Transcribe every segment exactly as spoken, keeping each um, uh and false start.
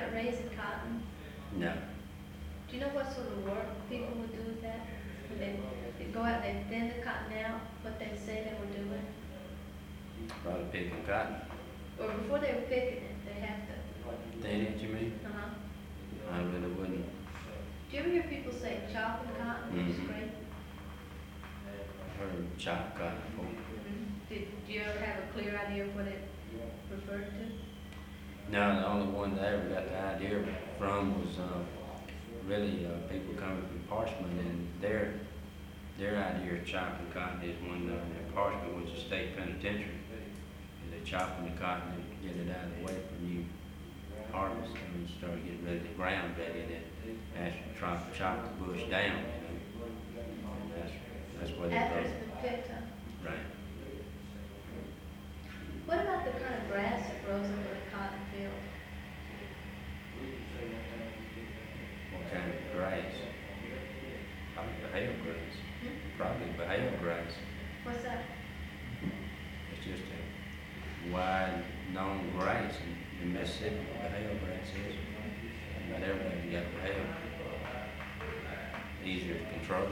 about raising cotton? No. Do you know what sort of work people would do with that? When they, they go out, they thin the cotton out, what they say they were doing? Probably picking cotton. Or before they were picking it, they have to. Thin it, you mean? Uh-huh. I really wouldn't. Do you ever hear people say chopping cotton is Mhm. great? I've heard chop cotton before. Mm-hmm. Did, do you ever have a clear idea of what it referred to? No, the only one that I ever got the idea from was uh, really uh, people coming from Parchman, and their their idea of chopping cotton is when uh, Parchman was a state penitentiary. And they chopping the cotton and get it out of the way from you harvest, and you start getting ready to ground ready, and then actually try to chop the bush down. You know, and that's that's what it After does. it's been picked up. Right. What about the kind of grass that grows over the cotton field? What kind of grass? Probably Bahia grass. Hmm? Probably Bahia grass. What's that? It's just a wide known grass in, in Mississippi. Bahia grass is. Not everybody got Bahia. Easier to control.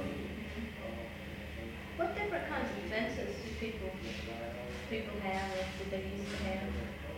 What different kinds of fences do people people have, or did they used to have?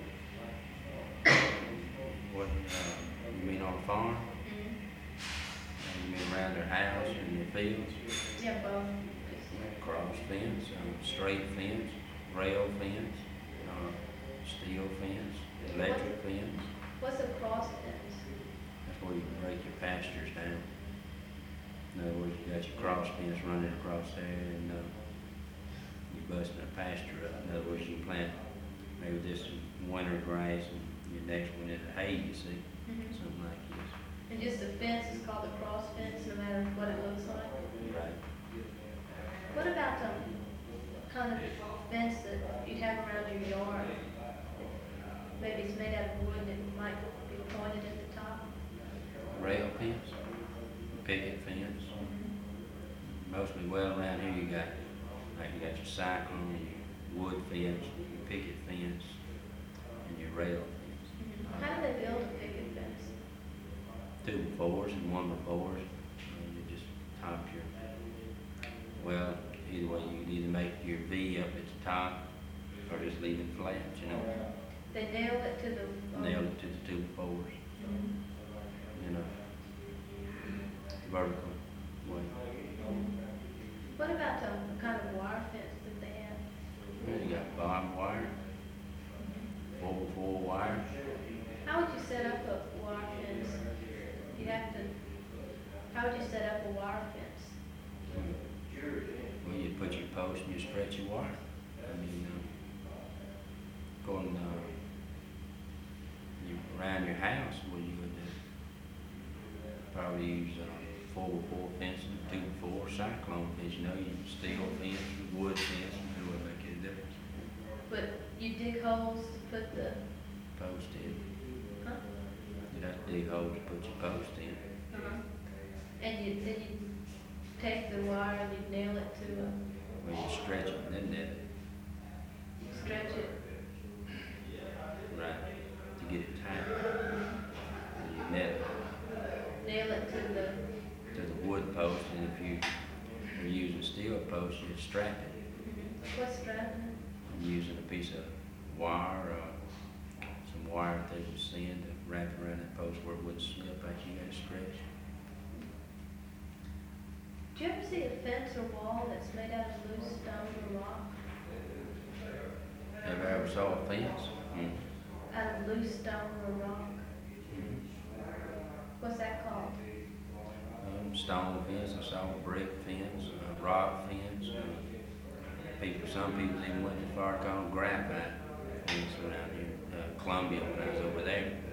What uh, you mean on a farm? Mm-hmm. You mean around their house and their fields? Yeah, both. Cross fence, um, straight fence, rail fence, uh, steel fence, electric fence. What's a cross fence? That's where you break your pastures down. In other words, you got your cross fence running across there, and uh, you're busting a pasture up. In other words, you plant maybe this is winter grass, and your next one is hay, you see, Mm-hmm. something like this. And just the fence is called a cross fence, no matter what it looks like. Right. What about um, kind of fence that you'd have around your yard? Maybe it's made out of wood and it might be pointed at the top. Rail fence, picket fence. Mostly well around here you got, like you got your cyclone, your wood fence, your picket fence, and your rail fence. How do they build a picket fence? Two befores and one befores. And you just top your, well, either way, you can either make your V up at the top or just leave it flat, you know. They nail it to the. Um, Nail it to the two befores, Mhm. you know, vertical way. What about um, the kind of wire fence that they have? Well, you got barbed wire, four by four wire. How would you set up a wire fence? You have to. How would you set up a wire fence? Well, you put your post and you stretch your wire. I mean, uh, going uh, you, around your house, what you would do? Probably use uh, four by four fencing, two by four cyclone fence. You know, you steel fence, wood fence, it wouldn't make any difference. But you dig holes to put the. Post in. Huh? You'd have to dig holes to put your post in. Uh-huh. And you then you take the wire and you nail it to a. Well, you stretch it and then net it. You stretch it. Right. To get it tight. And you net it Nail it to the. to the wood post, and if you are using steel post, you strap it. What's strapping it? I'm using a piece of wire, uh, some wire they would sand to wrap around that post where it wouldn't slip like you got to stretch. Do you ever see a fence or wall that's made out of loose stone or rock? Have you ever saw a fence? Mm. Out of loose stone or rock? Mm. What's that called? Um, stone fence, I saw a brick fence, a rock fence. Uh, people, some people even went as far as calling graphite fence around here. Uh, Columbia, when I was over there.